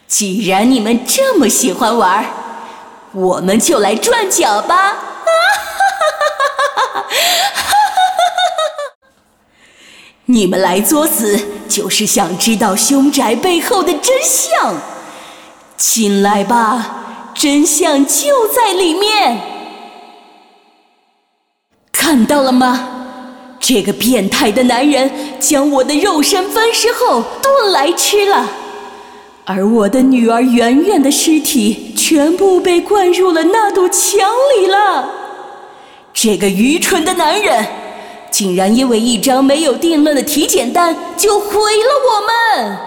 既然你们这么喜欢玩，我们就来转角吧！你们来作死，就是想知道凶宅背后的真相。进来吧，真相就在里面。看到了吗？这个变态的男人将我的肉身分尸后炖来吃了，而我的女儿圆圆的尸体全部被灌入了那堵墙里了。这个愚蠢的男人竟然因为一张没有定论的体检单就毁了我们！